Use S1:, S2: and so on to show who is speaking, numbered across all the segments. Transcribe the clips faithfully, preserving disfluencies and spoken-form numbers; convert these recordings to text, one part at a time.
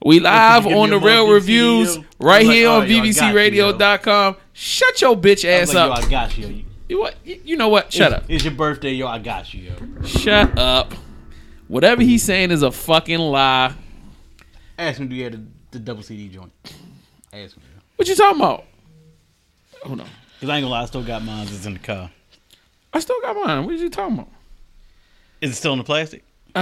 S1: We live on the Real Reviews right
S2: like,
S1: here
S2: oh,
S1: on
S2: yo, I
S1: B B C
S2: got you,
S1: radio dot com. Shut your bitch ass
S2: like,
S1: up.
S2: Yo, I got you. Yo.
S1: You what? You know what? Shut
S2: it's,
S1: up.
S2: It's your birthday, yo. I got you, yo.
S1: Shut up. Whatever he's saying is a fucking lie.
S2: Ask him, do you have the, the double C D joint? Ask him. Yo.
S1: What you talking about? Hold on.
S2: Because I ain't gonna lie, I still got mine. It's in the car.
S1: I still got mine. What are you talking about?
S2: Is it still in the plastic?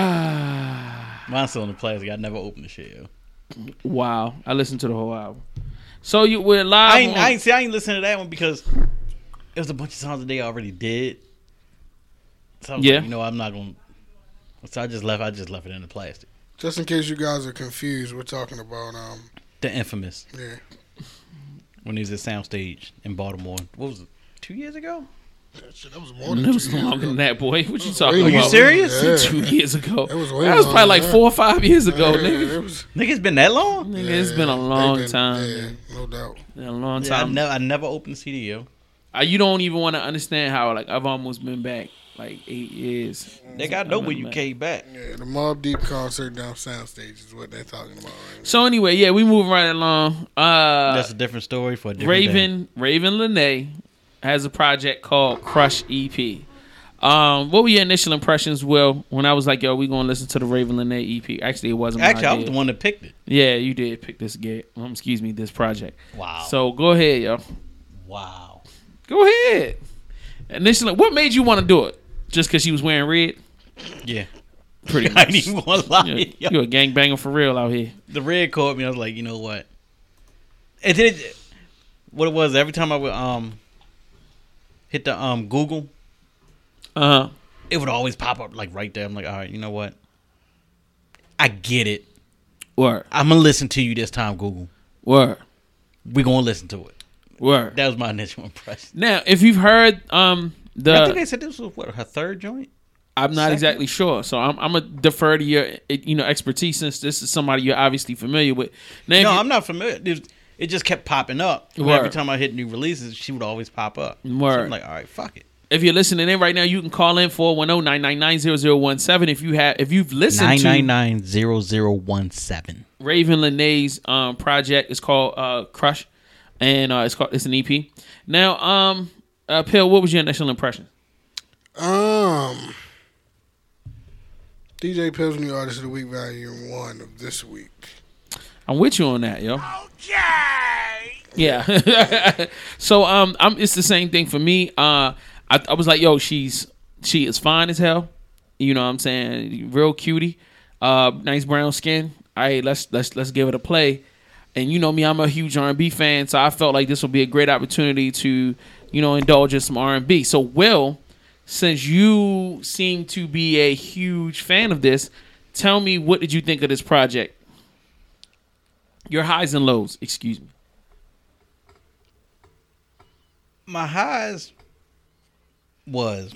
S1: Ah.
S2: Uh, Mine's still in the plastic. I never opened the shit, yo.
S1: Wow. I listened to the whole album. So you we're live.
S2: I ain't,
S1: on-
S2: I ain't see. I ain't listening to that one because it was a bunch of songs that they already did. So I was
S1: Yeah.
S2: like, you know, I'm not gonna. So I just left. I just left it in the plastic.
S3: Just in case you guys are confused, we're talking about um
S2: The Infamous.
S3: yeah.
S2: When he was at Soundstage in Baltimore. What was it? Two years ago?
S3: That, shit, that was more than
S1: It was
S3: two years
S1: longer
S3: ago.
S1: than that, boy. What you
S3: That
S1: talking
S3: was way
S1: about?
S2: Are you serious?
S3: Yeah.
S1: Two years ago.
S3: It was way
S1: that was probably
S3: longer
S1: like
S3: than
S1: four or five years ago,
S3: Yeah,
S1: nigga.
S3: it was,
S2: Nigga, it's been that long?
S1: Nigga,
S3: yeah,
S1: it's been a
S3: they've
S1: long
S3: been-
S1: time.
S3: Yeah,
S1: man.
S3: no doubt.
S1: Been a long
S2: Yeah, I
S1: time.
S2: never, I never opened the C D, yo.
S1: Uh, you don't even want to understand how like I've almost been back like eight years.
S2: They got know when you came back.
S3: Yeah, the Mobb Deep concert down Soundstage is what they're talking about right now.
S1: So anyway, yeah, we moving right along. Uh,
S2: That's a different story for a different
S1: Raven Raven Lene has a project called Crush E P. Um, what were your initial impressions, Will, when I was like, yo, we gonna listen to the Raven Lene E P? Actually, it wasn't
S2: day.
S1: my
S2: Actually, I was
S1: idea.
S2: the one that picked it.
S1: Yeah, you did pick this get. Um, excuse me, this project.
S2: Wow.
S1: So go ahead, yo.
S2: wow.
S1: Go ahead. Initially, what made you want to do it? Just because she was wearing red?
S2: Yeah.
S1: Pretty
S2: I
S1: much.
S2: ain't even gonna lie.
S1: You're,
S2: yo.
S1: you're a gangbanger for real out here.
S2: The red caught me. I was like, you know what? It did. What it was, every time I would um hit the um Google,
S1: Uh huh.
S2: it would always pop up like right there. I'm like, all right, you know what? I get it.
S1: Word.
S2: I'm gonna listen to you this time, Google.
S1: Word.
S2: We gonna listen to it.
S1: Word.
S2: That was my initial impression.
S1: Now, if you've heard um the,
S2: I think they said this was what her third joint.
S1: I'm not
S2: second?
S1: exactly sure, so I'm I'm gonna defer to your you know expertise since this is somebody you're obviously familiar with. Now, if
S2: No,
S1: you-
S2: I'm not familiar. It, was- it just kept popping up. And
S1: Word.
S2: every time I hit new releases, she would always pop up. So
S1: Word.
S2: I'm like, all right, fuck it.
S1: If you're listening in right now, you can call in four one zero, nine nine nine, zero zero one seven if you have if you've listened
S2: Nine
S1: to
S2: nine nine zero zero one seven.
S1: Raven Lene's um project. It's called uh Crush, and uh, it's called it's an E P. Now, um, uh, Pill, what was your initial impression?
S3: Um, D J Pill's new artist of the week, volume one of this week.
S1: I'm with you on that, yo. Okay. Yeah. So um, I'm. It's the same thing for me. Uh, I, I was like, yo, she's she is fine as hell. You know what I'm saying? Real cutie. Uh, nice brown skin. All right, let's let's let's give it a play. And you know me, I'm a huge R and B fan, so I felt like this would be a great opportunity to, you know, indulge in some R and B. So, Will, since you seem to be a huge fan of this, tell me, what did you think of this project? Your highs and lows, excuse me.
S2: My highs was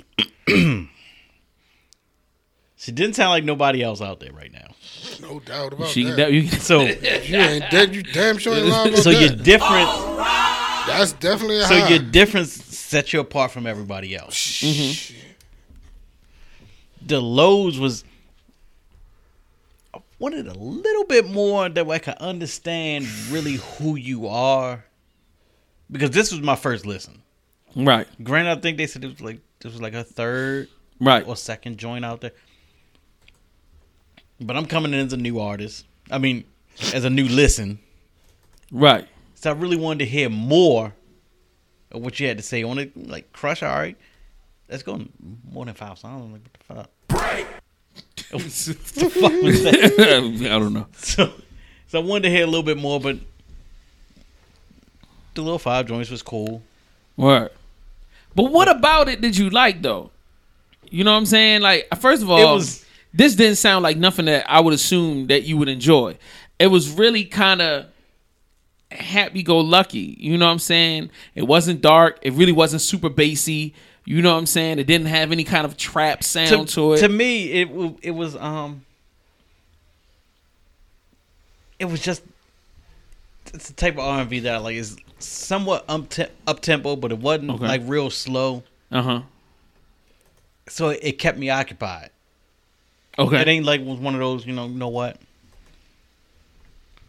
S2: she didn't sound like nobody else out there right now.
S3: No doubt about
S1: She,
S3: that.
S1: that you,
S2: So
S3: You ain't dead. You damn sure ain't lying about
S2: so
S3: that.
S2: your difference
S3: That's definitely a
S2: so
S3: high.
S2: your difference sets you apart from everybody else.
S3: Shh.
S2: The lows was I wanted a little bit more that I could understand really who you are. Because this was my first listen.
S1: right,
S2: Granted, I think they said it was like this was like a third
S1: right.
S2: or second joint out there. But I'm coming in as a new artist. I mean, as a new listen.
S1: Right.
S2: So I really wanted to hear more of what you had to say on it. Like, Crush, all right. Let's go more than five songs. I'm like, what the fuck? Break! What the fuck was that?
S1: I don't know.
S2: So, so I wanted to hear a little bit more, but the little five joints was cool.
S1: Word. But what about it did you like, though? You know what I'm saying? Like, first of all,
S2: It was-
S1: this didn't sound like nothing that I would assume that you would enjoy. It was really kind of happy-go-lucky. You know what I'm saying? It wasn't dark. It really wasn't super bassy. You know what I'm saying? It didn't have any kind of trap sound to,
S2: to,
S1: it.
S2: to me, it w- it was um, it was just it's the type of R and B that I like. It's somewhat up up tempo, but it wasn't
S1: Okay.
S2: like real slow.
S1: Uh huh.
S2: So it, it kept me occupied.
S1: Okay.
S2: It ain't like was one of those, you know, you know what?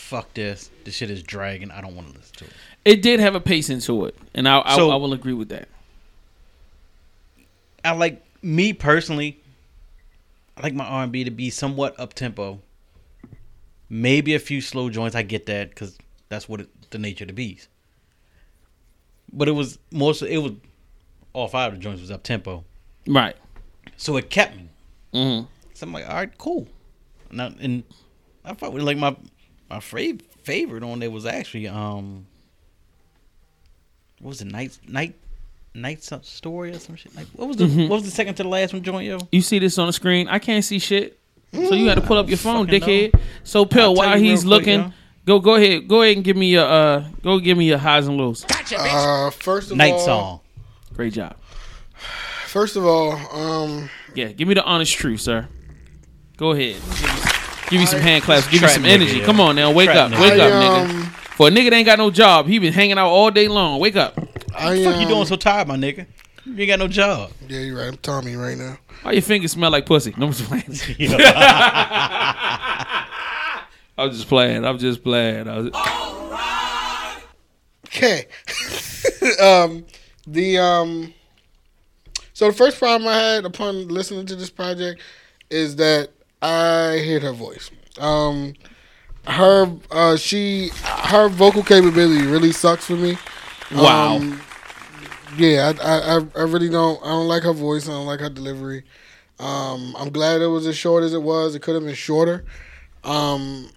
S2: fuck this. This shit is dragging. I don't want to listen to it.
S1: It did have a pacing to it, and I I,
S2: So-
S1: I will agree with that.
S2: I like me personally. I like my R and B to be somewhat up tempo. Maybe a few slow joints. I get that because that's what it, the nature of the beast. But it was most. It was all five of the joints was up tempo,
S1: Right.
S2: so it kept me.
S1: Mm-hmm.
S2: So I'm like, all right, cool. And I, and I thought like my my fav- favorite on there was actually um. What was it? Night night night some story or some shit. Like what was the
S1: Mm-hmm.
S2: what was the second to the last one joint, yo?
S1: You see this on the screen? I can't see shit, so you got to pull up your phone,
S2: fucking
S1: dickhead.
S2: know.
S1: So, Pill,
S2: I'll tell
S1: while
S2: you
S1: he's
S2: real quick,
S1: looking,
S2: yo.
S1: go go ahead, go ahead and give me your uh, go give me your highs and lows.
S3: Uh, first of
S2: Night
S3: all,
S2: song.
S1: Great job.
S3: First of all, um,
S1: Yeah, give me the honest truth, sir. Go ahead. Give me some hand claps. Give me
S2: Trap
S1: some
S2: nigga,
S1: energy.
S2: yeah.
S1: Come on now, wake
S2: Trap
S1: up,
S2: nigga.
S1: wake
S3: I,
S1: up, nigga.
S3: um,
S1: For a nigga that ain't got no job, he been hanging out all day long. Wake up.
S3: I
S2: What the fuck you
S3: um,
S2: doing so tired, my nigga? You ain't got no job.
S3: Yeah, you're right. I'm Tommy right now.
S1: Why your fingers smell like pussy? No, I'm just playing. I'm just playing. I'm just playing. I was,
S3: Okay. um, the um, so the first problem I had upon listening to this project is that I hate her voice. Um, her uh, she her vocal capability really sucks for me.
S1: wow.
S3: Um, yeah, I, I I really don't I don't like her voice. I don't like her delivery. Um, I'm glad it was as short as it was. It could have been shorter. Um,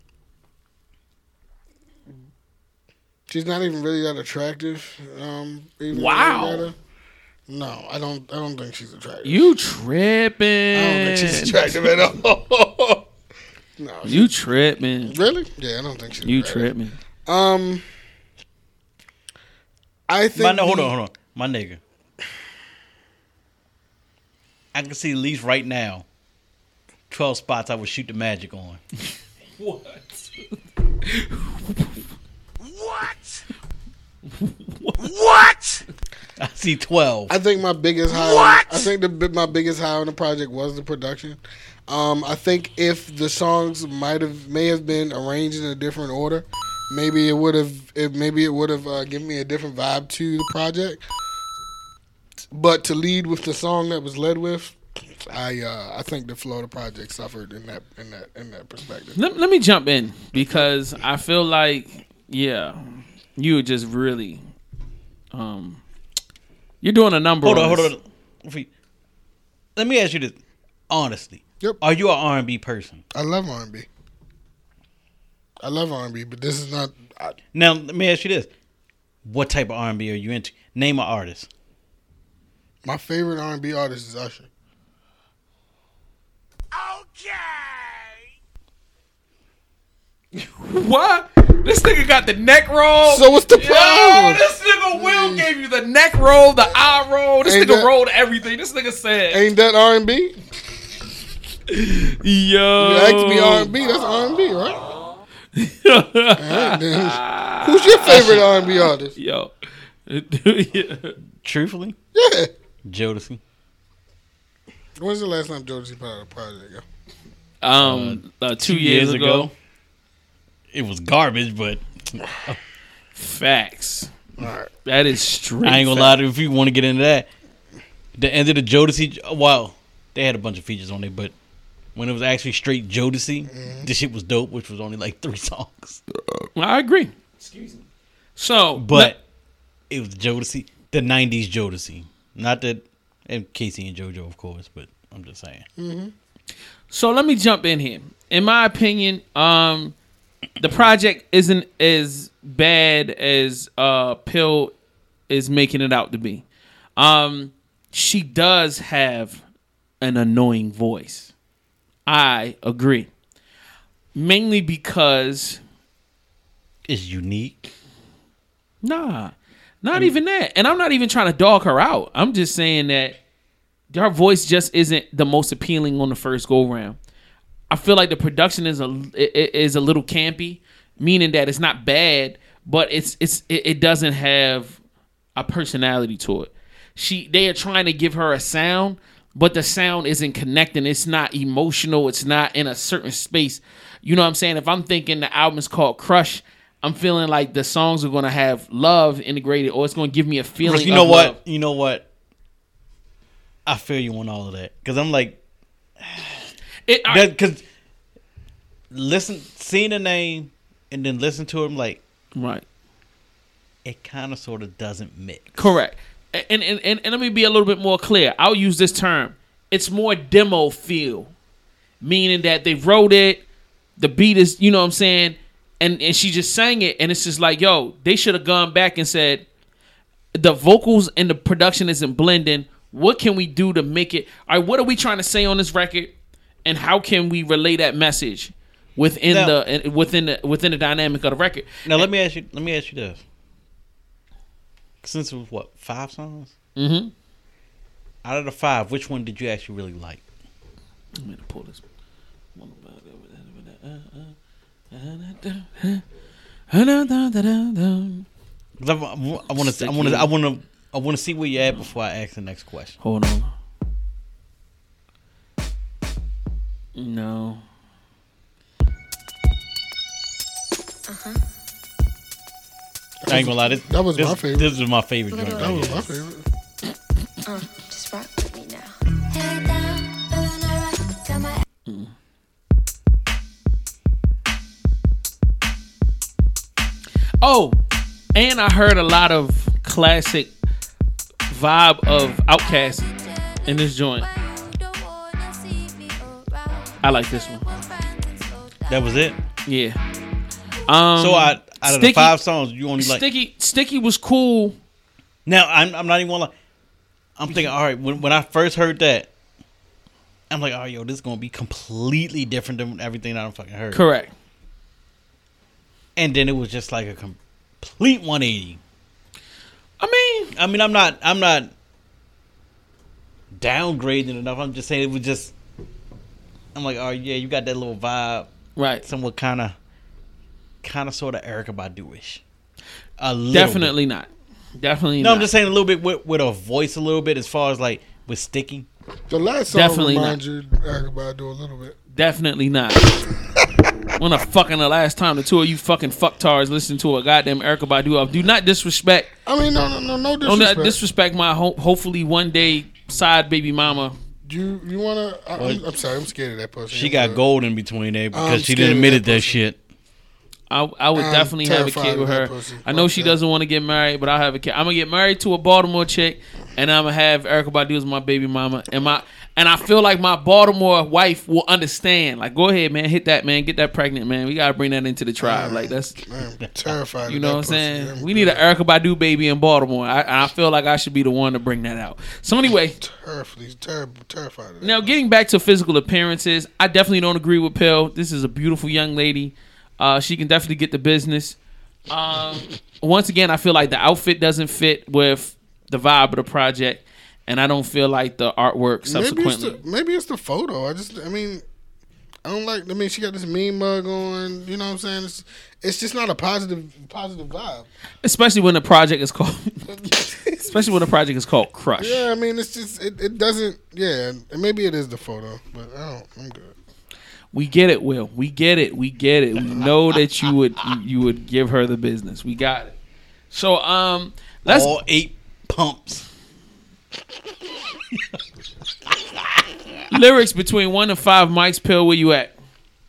S3: she's not even really that attractive. Um, even when I
S1: Wow.
S3: look at her. No, I don't. I don't think she's attractive.
S1: You tripping.
S3: I don't think she's attractive at all. No, she-
S1: You tripping.
S3: really? Yeah, I don't think she's.
S1: You
S3: attractive.
S1: tripping.
S3: Um, I think.
S2: My, no, hold
S3: the-
S2: on, hold on. My nigga. I can see at least right now twelve spots I would shoot the magic on.
S1: What?
S4: What? What?
S2: I see twelve.
S3: I think my biggest high.
S4: What?
S3: I think the bi- my biggest high on the project was the production. Um, I think if the songs might have may have been arranged in a different order, maybe it would have. It, maybe it would have uh, given me a different vibe to the project. But to lead with the song that was led with, I uh, I think the flow of the project suffered in that in that in that perspective.
S1: Let, let me jump in because I feel like, yeah, you were just really, um, you're doing a number.
S2: Hold
S1: on
S2: on, hold
S1: this.
S2: on. Wait. Let me ask you this honestly.
S3: Yep.
S2: Are you an R and B person?
S3: I love R and B. I love R and B, but this is not. I,
S2: Now let me ask you this: what type of R and B are you into? Name an artist.
S3: my favorite R and B artist is Usher.
S4: Okay.
S1: What? This nigga got the neck roll.
S3: So what's the
S1: Yo,
S3: problem?
S1: this nigga Will gave you the neck roll, the eye roll. This
S3: Ain't
S1: nigga
S3: that-
S1: rolled everything. This nigga said,
S3: Ain't that R and B?
S1: yo.
S3: You asked me R and B. That's R and B, right? Alright, then. Who's your favorite R and B artist?
S1: Yo.
S2: Truthfully,
S3: Yeah.
S2: Jodeci.
S3: When's the last time Jodeci put out a project? Yo?
S1: Um, uh, two, years, ago.
S2: It was garbage, but
S1: Facts.
S3: All right.
S1: That is straight.
S2: I ain't gonna lie to you if you want to get into that. The end of the Jodeci, well, they had a bunch of features on it, but when it was actually straight Jodeci,
S3: Mm-hmm.
S2: this shit was dope, which was only like three songs.
S1: I agree. Excuse me. So,
S2: But it was Jodeci, the nineties Jodeci. Not that, and Casey and JoJo, of course, but I'm just saying.
S1: So let me jump in here. In my opinion, um, the project isn't as bad as uh, Pill is making it out to be. Um, she does have an annoying voice. I agree. Mainly because,
S2: It's unique.
S1: nah, not even that. And I'm not even trying to dog her out. I'm just saying that her voice just isn't the most appealing on the first go round. I feel like the production is a is a little campy, meaning that it's not bad, but it's it's it, it doesn't have a personality to it. She they are trying to give her a sound, but the sound isn't connecting. It's not emotional. It's not in a certain space. You know what I'm saying? If I'm thinking the album is called Crush, I'm feeling like the songs are going to have love integrated, or it's going to give me a feeling.
S2: You know
S1: of
S2: what?
S1: Love.
S2: You know what? I feel you on all of that because I'm like, because listen, seeing the name and then listen to him, like,
S1: right,
S2: it kind of sort of doesn't mix.
S1: Correct. And, and and and let me be a little bit more clear. I'll use this term. It's more demo feel, meaning that they wrote it, the beat is, you know what I'm saying, and and she just sang it, and it's just like, yo, they should have gone back and said, the vocals and the production isn't blending. What can we do to make it? All right, what are we trying to say on this record, and how can we relay that message within
S2: now,
S1: the within the within the dynamic of the record?
S2: Now, let me ask you. Let me ask you this. Since it was what, five songs?
S1: Mm-hmm.
S2: Out of the five, which one did you actually really like?
S1: I'm gonna pull this.
S2: I want to. I want to. I want to. I want to see where you're at before I ask the next question.
S1: Hold on. No.
S5: Uh-huh.
S2: I ain't gonna lie. This,
S3: that was
S2: this,
S3: my favorite.
S2: This was my favorite joint.
S3: That was my favorite.
S5: Uh, just rock with me now. Head down, feeling alright, got my.
S1: Mm. Oh, and I heard a lot of classic vibe of Outkast in this joint. I like this one.
S2: That was it.
S1: Yeah. Um,
S2: so I, out of
S1: Sticky,
S2: the five songs, you only like
S1: Sticky. Sticky was cool.
S2: Now I'm, I'm not even gonna. I'm thinking, all right. When when I first heard that, I'm like, oh yo, this is gonna be completely different than everything that I fucking heard.
S1: Correct.
S2: And then it was just like a complete one eighty.
S1: I mean,
S2: I mean, I'm not, I'm not downgrading enough. I'm just saying it was just. I'm like, oh yeah, you got that little vibe,
S1: right?
S2: Somewhat kind of, kind of sort of Erykah Badu-ish. A little
S1: Definitely
S2: bit.
S1: not. Definitely
S2: no,
S1: not.
S2: I'm just saying a little bit with, with a voice, a little bit as far as like with Sticky.
S3: The last song
S1: Definitely
S3: reminds
S1: not.
S3: you of Erykah Badu a little bit.
S1: Definitely not. When the fucking the last time the two of you fucking fucktards listened to a goddamn Erykah Badu, do not disrespect.
S3: I mean, no, no, no, no
S1: Don't
S3: disrespect.
S1: not disrespect my ho- hopefully one day side baby mama.
S3: You you wanna? I, I'm, I'm sorry, I'm scared of that pussy.
S2: She
S3: I'm
S2: got
S3: sorry.
S2: gold in between there because
S3: I'm
S2: she
S3: scared
S2: didn't
S3: of
S2: admit
S3: that
S2: that,
S3: pussy.
S2: shit.
S1: I I would
S3: I'm
S1: definitely have a
S3: terrified
S1: kid
S3: of
S1: with
S3: that
S1: her.
S3: pussy.
S1: I know
S3: Fuck
S1: she
S3: that.
S1: doesn't want to get married, but I'll have a kid. I'm gonna get married to a Baltimore chick, and I'm gonna have Erykah Badu as my baby mama. And my and I feel like my Baltimore wife will understand. Like, go ahead, man, hit that, man, get that pregnant, man. We gotta bring that into the tribe. Like that's,
S3: I'm terrified.
S1: you
S3: of
S1: know
S3: that
S1: what I'm
S3: pussy.
S1: saying.
S3: I'm
S1: We need an Erykah Badu baby in Baltimore. I, I feel like I should be the one to bring that out. So anyway.
S3: terribly, terrible, terrified of that.
S1: Now, getting back to physical appearances, I definitely don't agree with Pill. This is a beautiful young lady. Uh, she can definitely get the business. Um, once again, I feel like the outfit doesn't fit with the vibe of the project, and I don't feel like the artwork subsequently.
S3: Maybe it's, the, maybe it's the photo. I just, I mean, I don't like. I mean, she got this mean mug on. You know what I'm saying? It's, it's just not a positive, positive vibe.
S1: Especially when the project is called, especially when the project is called Crush.
S3: Yeah, I mean, it's just, it, it doesn't. Yeah, and maybe it is the photo, but I don't. I'm good.
S1: We get it, Will. We get it. We get it. We know that you would you would give her the business. We got it. So um, let's
S2: all eight pumps.
S1: lyrics between one and five mics. Pill, where you at?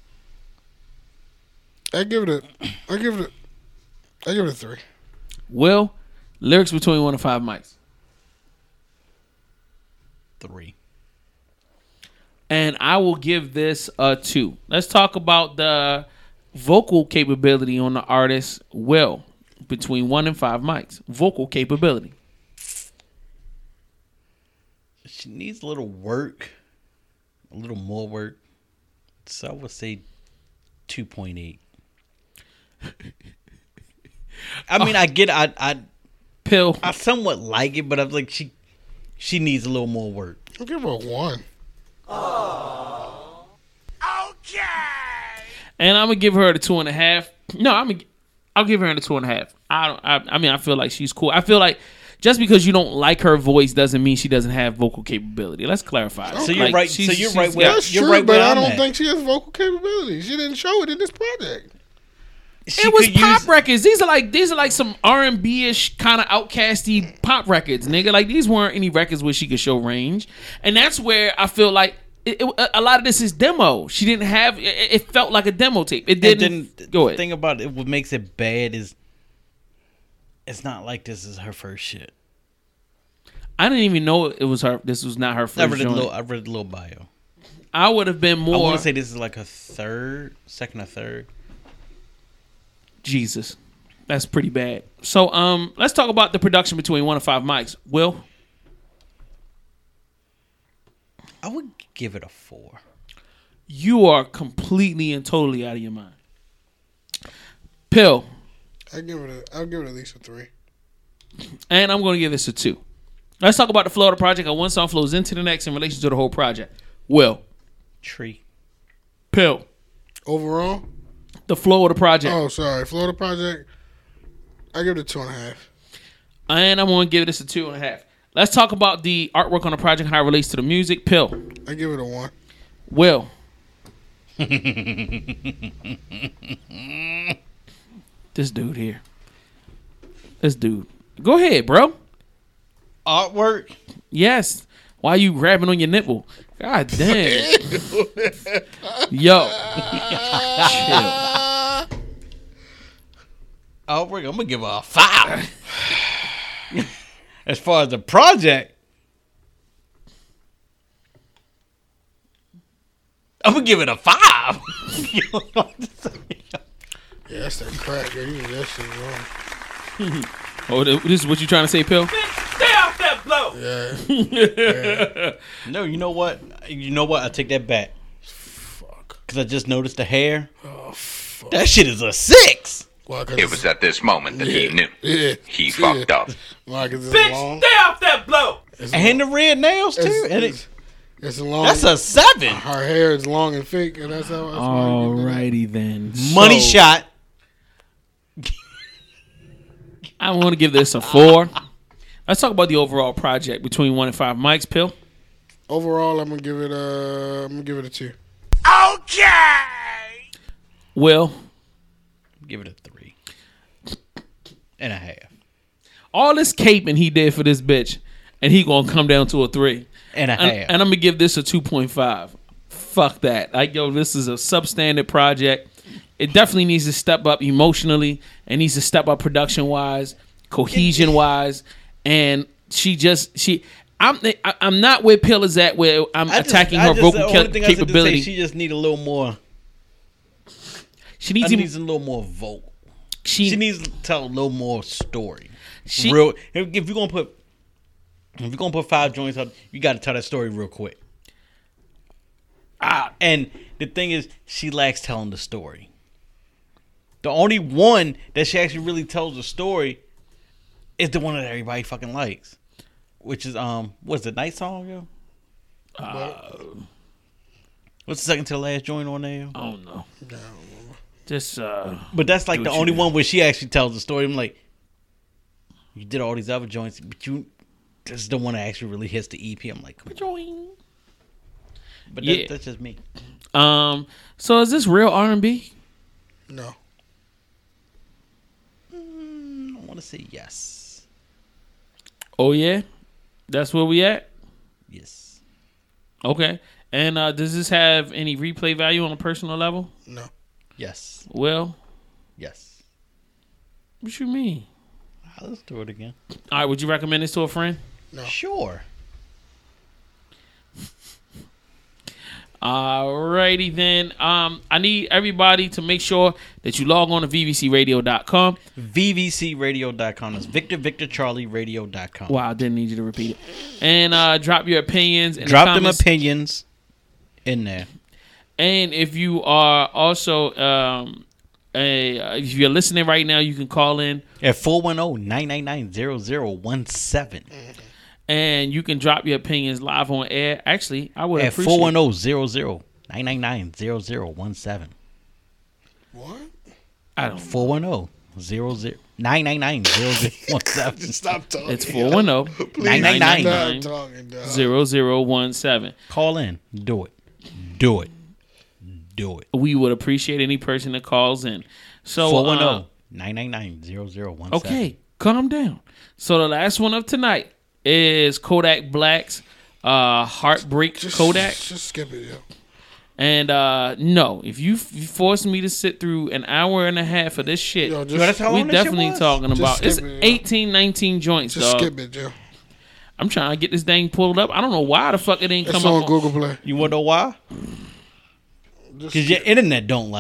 S3: I give it a. I give it a. I give it a three.
S1: Will, lyrics between one and five mics.
S2: Three.
S1: And I will give this a two. Let's talk about the vocal capability on the artist. Will, between one and five mics. Vocal capability.
S2: She needs a little work, a little more work. So I would say two point eight. I mean, I get, I, I,
S1: Pill.
S2: I somewhat like it, but I'm like she, she needs a little more work.
S3: I'll give her a one.
S4: Oh. Okay.
S1: And I'm gonna give her the two and a half. No, I'm gonna, I'll give her the two and a half. I don't. I, I mean, I feel like she's cool. I feel like just because you don't like her voice doesn't mean she doesn't have vocal capability. Let's clarify. that.
S2: So you're
S1: Like,
S2: right. So
S1: she's-
S2: you're
S1: she's
S2: right. Where,
S1: got-
S3: That's
S2: you're
S3: true,
S2: right
S3: but
S2: where
S3: I
S2: I'm
S3: don't
S2: at.
S3: think she has vocal capability. She didn't show it in this project.
S2: She
S1: It was
S2: could
S1: pop
S2: use-
S1: records. These are like these are like some R and B ish kind of outcasty pop records, nigga. Like these weren't any records where she could show range, and that's where I feel like it, it, a lot of this is demo. She didn't have. It, it felt like a demo tape. It
S2: And
S1: didn't.
S2: then
S1: go
S2: the
S1: ahead.
S2: thing about it, what makes it bad is it's not like this is her first shit.
S1: I didn't even know it was her. This was not her
S2: I
S1: first
S2: read a
S1: joint.
S2: little. I read a little bio.
S1: I would have been
S2: I
S1: more.
S2: want to say this is like her third, second or third.
S1: Jesus, that's pretty bad. So, um, let's talk about the production between one and five mics. Will,
S2: I would give it a four.
S1: you are completely and totally out of your mind. Pill,
S3: I give it. A, I'll give it at least a three.
S1: and I'm going to give this a two. Let's talk about the flow of the project. How one song flows into the next in relation to the whole project. Will,
S2: Tree.
S1: Pill,
S3: Overall,
S1: the flow of the project,
S3: oh sorry, Florida Project. I give it a two and a half.
S1: and I'm going to give this a two and a half. Let's talk about the artwork on the project, how it relates to the music. Pill,
S3: I give it a one.
S1: Will. This dude here. This dude. Go ahead, bro.
S2: Artwork.
S1: Yes. Why are you grabbing on your nipple? God damn. Yo. Chill.
S2: Artwork. I'm gonna give her a five. As far as the project, I'm gonna give it a five.
S3: Yeah, that's that crack. Yeah, you did that shit wrong.
S1: Oh, this is what you trying to say, Pill?
S4: Stay off that blow.
S3: Yeah.
S2: No, you know what? You know what? I take that back.
S3: Fuck.
S2: Cause I just noticed the hair.
S3: Oh fuck.
S2: That shit is a six.
S3: Why, 'cause
S6: It was at this moment that he knew
S3: yeah.
S6: he
S3: Yeah.
S6: fucked up.
S3: Why? 'Cause it's
S4: Bitch,
S3: long.
S4: stay off that blow.
S3: It's
S2: And the red nails too.
S3: It's,
S2: and
S3: it's,
S2: it,
S3: it's long.
S2: that's a seven.
S3: Her hair is long and fake, and that's how. That's why you get that.
S1: Alrighty then.
S2: Money
S1: So,
S2: shot.
S1: I want to give this a four. Let's talk about the overall project between one and five mics, Pill.
S3: Overall, I'm gonna give it a. I'm gonna give it a two.
S4: Okay.
S1: Will.
S2: Give it a three and a half.
S1: All this caping he did for this bitch, and he gonna come down to a three.
S2: And a
S1: And,
S2: half.
S1: and I'm gonna give this a two point five. Fuck that. Like, yo, this is a substandard project. It definitely needs to step up emotionally. It needs to step up production wise, cohesion wise, and she just she. I'm I- I'm not where Pill is at, where I'm
S2: I just-
S1: attacking
S2: I
S1: her
S2: just-
S1: vocal
S2: the
S1: ca-
S2: only thing I said to say,
S1: capability.
S2: she just need a little more.
S1: She
S2: She
S1: needs.
S2: needs,
S1: to,
S2: a little more vocal.
S1: she,
S2: She needs to tell a little more story.
S1: She-
S2: real. If, if you're gonna put, if you're gonna put five joints up, you got to tell that story real quick. Ah, and the thing is, she lacks telling the story. The only one that she actually really tells the story is the one that everybody fucking likes, which is um, what's the Night Song, yo? What's the second to the last joint on there?
S1: I don't know. Just uh,
S2: But that's like
S1: Do
S2: the
S1: what you
S2: only
S1: do.
S2: one where she actually tells the story. I'm like, you did all these other joints, but you, this is the one that actually really hits the E P. I'm like, come on. But that,
S1: Yeah.
S2: that's just me.
S1: um. So is this real R and B?
S3: No.
S2: Mm, I want to say yes.
S1: Oh yeah, that's where we at.
S2: Yes.
S1: Okay. And uh, does this have any replay value on a personal level?
S3: No.
S2: Yes.
S1: Well,
S2: Yes.
S1: what you mean?
S2: Ah, let's do it again.
S1: All right, would you recommend this to a friend?
S3: No.
S2: Sure.
S1: Alrighty then. Um, I need everybody to make sure that you log on to v v c radio dot com.
S2: V V C radio dot com. That's Victor Victor Charlie radio dot com.
S1: Wow, I didn't need you to repeat it. And uh, drop your opinions in
S2: Drop
S1: the
S2: them
S1: comments.
S2: opinions in there.
S1: And if you are also um, a, uh, if you're listening right now, you can call in
S2: At four one zero, nine nine nine, zero zero one seven.
S1: and you can drop your opinions live on air. Actually, I would
S2: At
S1: appreciate.
S2: four one zero, zero zero, nine nine nine, zero zero one seven.
S3: What?
S1: I don't.
S2: four one zero, zero zero nine nine nine zero zero one seven.
S3: Stop talking.
S1: It's four one zero
S2: nine nine nine
S3: Stop talking, dog.
S1: zero zero one seven.
S2: Call in. Do it. Do it. Do it.
S1: We would appreciate any person that calls in. So
S2: four one
S1: uh,
S2: zero nine nine nine zero zero one seven.
S1: okay, calm down. So the last one of tonight is Kodak Black's uh, Heartbreak
S3: Just,
S1: Kodak.
S3: Just skip it, yo.
S1: And uh, no, if you, f- you force me to sit through an hour and a half of this shit,
S3: Yo, just,
S2: Yo, that's how
S1: we
S2: long this shit
S1: definitely
S2: was?
S1: talking
S3: Just
S1: about
S3: skip
S1: it's
S3: it, yo.
S1: eighteen, nineteen joints,
S3: just
S1: dog.
S3: skip it, yo.
S1: I'm trying to get this thing pulled up. I don't know why the fuck it ain't
S3: It's
S1: come
S3: on
S1: up.
S3: Google Play.
S2: You want to know why?
S3: Just
S2: Because your internet don't like